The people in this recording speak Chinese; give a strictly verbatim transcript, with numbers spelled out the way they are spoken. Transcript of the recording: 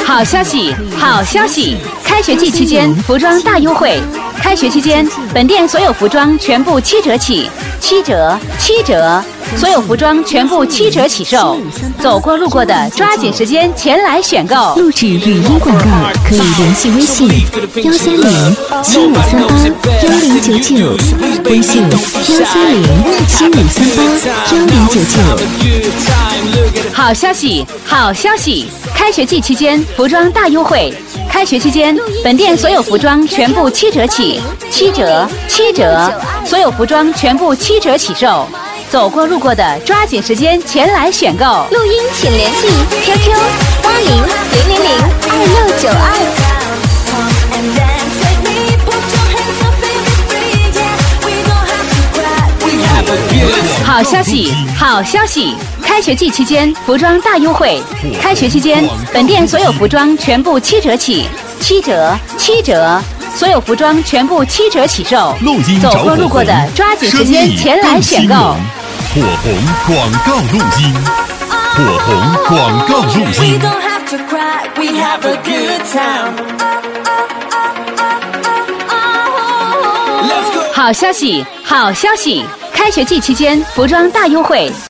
好消息，好消息！开学季期间服装大优惠。开学期间，本店所有服装全部七折起，七折，七折！所有服装全部七折起售。走过路过的，抓紧时间前来选购。 录制语音广告可以联系微信幺三零七五三八幺零九九，微信幺三零七五三八幺零九九。 好消息，好消息！开学季期间服装大优惠。开学期间，本店所有服装全部七折起，七折，七折！所有服装全部七折起售。走过路过的，抓紧时间前来选购。 录音请联系 Q Q 八零零零零二六九二。 好消息，好消息！开学季期间服装大优惠。开学期间，本店所有服装全部七折起，七折，七折！所有服装全部七折起售。走过路过的，抓紧时间前来选购。 火红广告录音，火红广告录音。 好消息，好消息！开学季期间服装大优惠。